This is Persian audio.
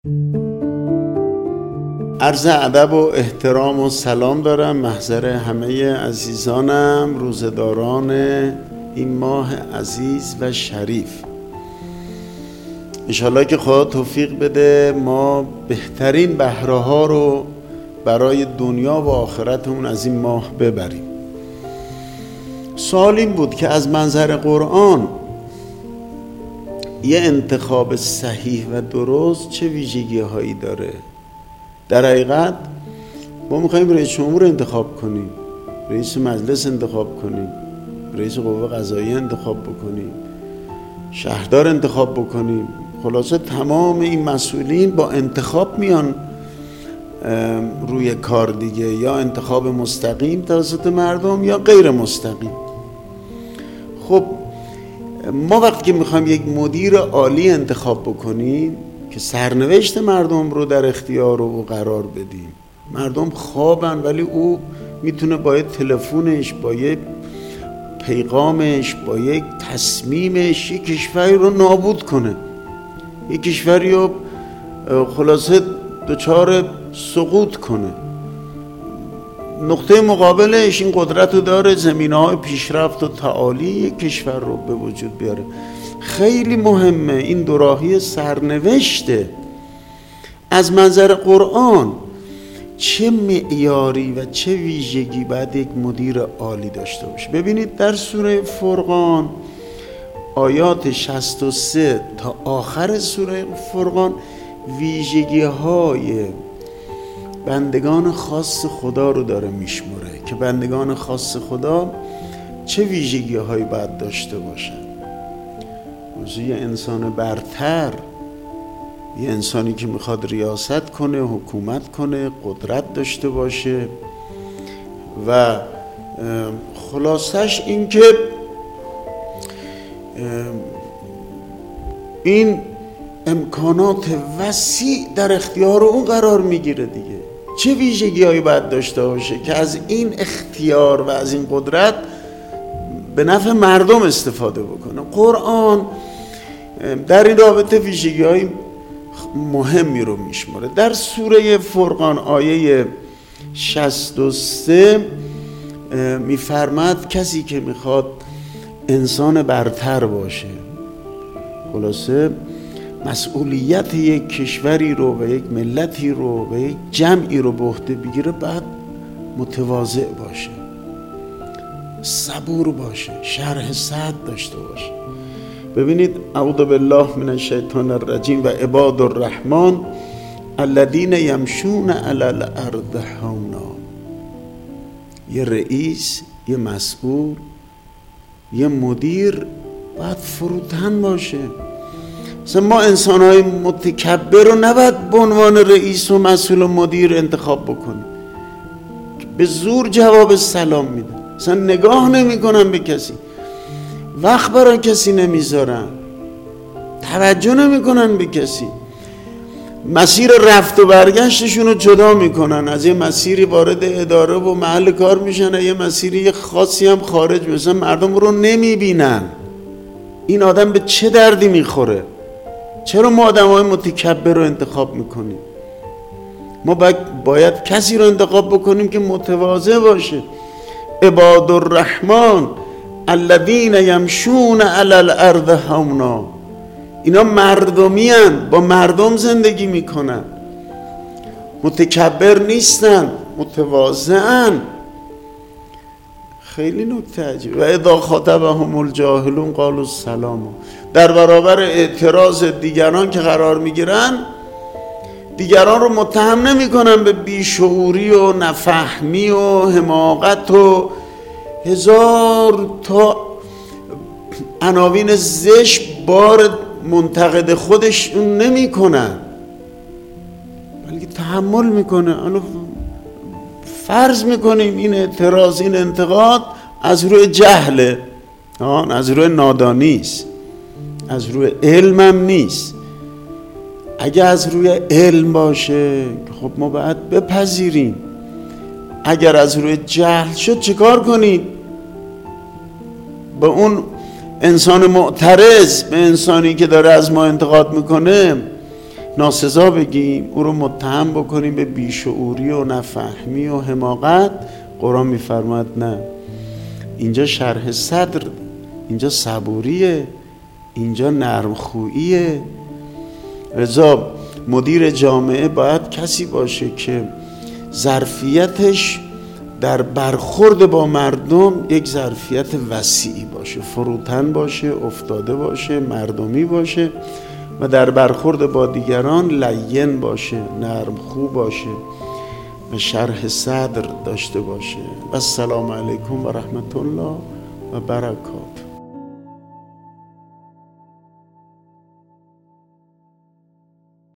عرض ادب و احترام و سلام دارم محضر همه عزیزانم، روزداران این ماه عزیز و شریف. انشالله که خدا توفیق بده ما بهترین بهره ها رو برای دنیا و آخرتمون از این ماه ببریم. سوال این بود که از منظر قرآن یه انتخاب صحیح و درست چه ویژگی هایی داره؟ در حقیقت ما میخواییم رئیس جمهور انتخاب کنیم، رئیس مجلس انتخاب کنیم، رئیس قوه قضاییه انتخاب بکنیم، شهردار انتخاب بکنیم. خلاصه تمام این مسئولین با انتخاب میان روی کار دیگه، یا انتخاب مستقیم توسط مردم یا غیر مستقیم. خب ما وقتی که میخوایم یک مدیر عالی انتخاب بکنیم که سرنوشت مردم رو در اختیار او قرار بدیم، مردم خوابن ولی او میتونه با یک تلفنش، با یک پیغامش، با یک تصمیمش یک کشوری رو نابود کنه، یک کشوری رو خلاصه دچار سقوط کنه. نقطه مقابلش این قدرت رو داره زمینه‌های پیشرفت و تعالی یک کشور رو به وجود بیاره. خیلی مهمه این دوراهی سرنوشته. از منظر قرآن چه معیاری و چه ویژگی باید یک مدیر عالی داشته باشه؟ ببینید در سوره فرقان آیات 63 تا آخر سوره فرقان ویژگی های بندگان خاص خدا رو داره میشمره که بندگان خاص خدا چه ویژگی هایی باید داشته باشن. مثل یه انسان برتر، یه انسانی که میخواد ریاست کنه، حکومت کنه، قدرت داشته باشه و خلاصش این که این امکانات وسیع در اختیار اون قرار میگیره دیگه. چه ویژگی هایی باید داشته باشه که از این اختیار و از این قدرت به نفع مردم استفاده بکنه؟ قرآن در این رابطه ویژگی های مهمی رو میشماره. در سوره فرقان آیه 63 میفرماد کسی که میخواد انسان برتر باشه، خلاصه مسئولیت یک کشوری رو و یک ملتی رو و یک جمعی رو به عهده بگیره، باید متواضع باشه، صبور باشه، شرح صدر داشته باشه. ببینید اعوذ بالله من الشیطان الرجیم و عباد الرحمن الذین یمشون علی الارض هونا. یه رئیس، یه مسئول، یه مدیر باید فروتن باشه. مثلا ما انسان‌های متکبر رو نباید به عنوان رئیس و مسئول و مدیر انتخاب بکنیم. به زور جواب سلام میدن، مثلا نگاه نمی‌کنن به کسی، وقت برای کسی نمیذارن، توجه نمی‌کنن به کسی، مسیر رفت و برگشتشون رو جدا میکنن. از یه مسیری وارد اداره و محل کار میشن، یه مسیری خاصی هم خارج، مثلا مردم رو نمیبینن. این آدم به چه دردی میخوره؟ چرا ما آدم‌های متکبر رو انتخاب میکنیم؟ ما باید کسی رو انتخاب بکنیم که متواضع باشه. عباد الرحمن الذین یمشون علی الارض هونا. اینا مردمی هن، با مردم زندگی میکنن، متکبر نیستن، متواضعن. خیلی نکته عجیبه. و اذا خاطبهم الجاهلون قالوا سلاما. در برابر اعتراض دیگران که قرار میگیرن، دیگران رو متهم نمی کنن به بیشعوری و نفهمی و حماقت و هزار تا عناوین زشت بار منتقد خودشون نمی کنن، بلکه تحمل میکنه. الان فرض میکنیم این اعتراض، این انتقاد از روی جهله، از روی نادانی است، از روی علم هم نیست. اگه از روی علم باشه خب ما باید بپذیریم. اگر از روی جهل شد چه کار کنید؟ به اون انسان معترض، به انسانی که داره از ما انتقاد میکنه ناسزا بگیم، او رو متهم بکنیم به بیشعوری و نفهمی و حماقت، قرآن میفرماد نه، اینجا شرح صدر، اینجا صبوریه، اینجا نرمخوییه. لذا مدیر جامعه باید کسی باشه که ظرفیتش در برخورد با مردم یک ظرفیت وسیعی باشه، فروتن باشه، افتاده باشه، مردمی باشه و در برخورد با دیگران لین باشه، نرمخو باشه و شرح صدر داشته باشه. و السلام علیکم و رحمت الله و برکاته.